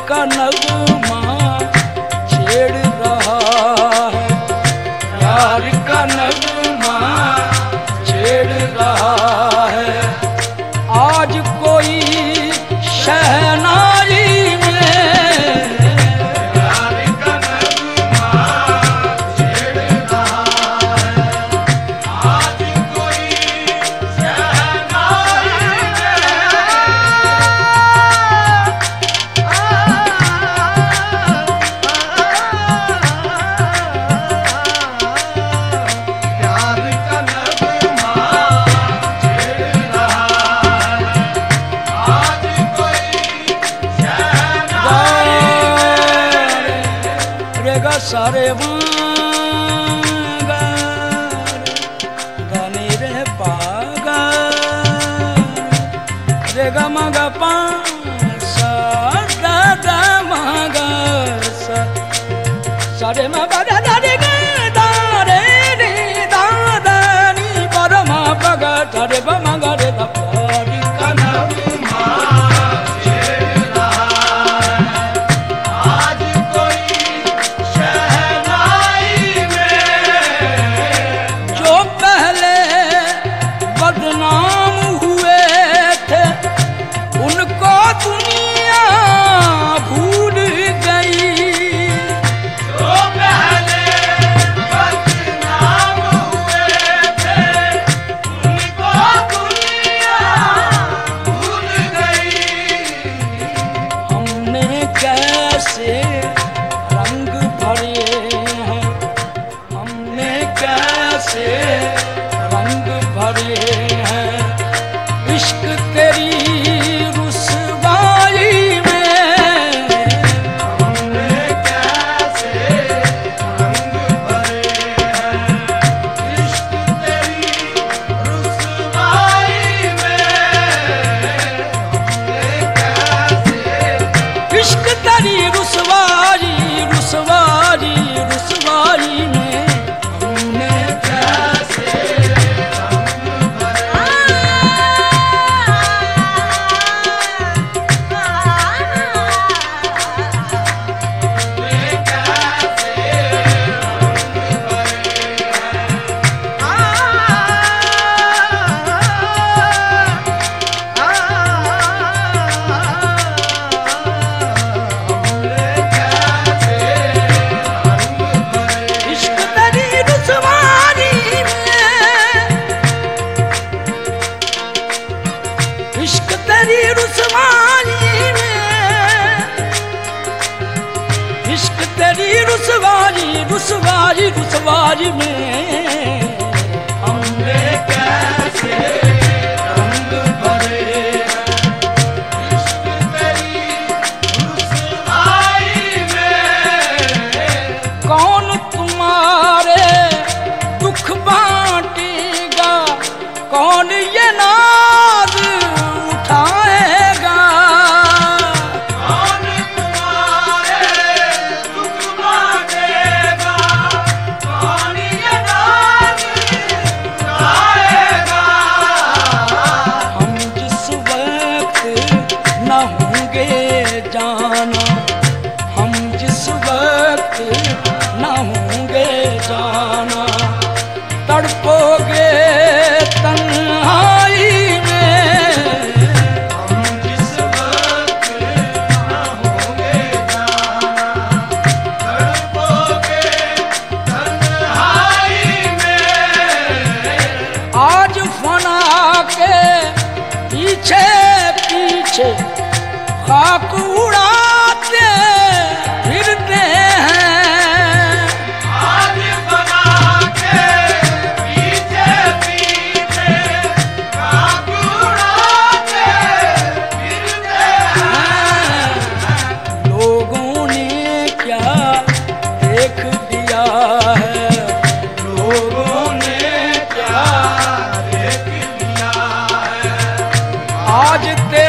का नगमा छेड़ रहा है, प्यार का नगमा छेड़ रहा है। आज कोई शहनाई सारे गाने रे पागा रे गा मगा पा सा गा गा मगा सा सारे मा गा दा रे गा दा रे रे दा दा नी पा दा मा पा गा दा रे बा मा गा रे दा प्यार का नगमा रंग भरे हैं इश्क तेरी रुसवाई में। हमने कैसे रंग भरे हैं इश्क तेरी रुसवाई में। हमने कैसे इश्क तेरी रुसवाई रुसवाई रुसवाई में। इश्क तेरी रुसवाई में, इश्क तेरी रुसवाई रुसवाई रुसवाई में। हमने कैसे रंग भरे इश्क तेरी रुसवाई में। कौन तुम्हारे दुख बांटेगा, कौन ये नाज उठाएगा। कौन तुम्हारे दुख बांटेगा, कौन ये नाज उठाएगा। हम जिस वक्त न होंगे जाना, हम जिस वक्त न होंगे जाना, तड़पोगे तन्हाई में। हम जिस वक्त न होंगे जाना, तड़पोगे तन्हाई में। आज फना के पीछे पीछे खाक उड़ाते फिरते हैं। आज फना के पीछे पीछे खाक उड़ाते फिरते हैं। लोगों ने क्या देख दिया है, लोगों ने क्या देख लिया है। आज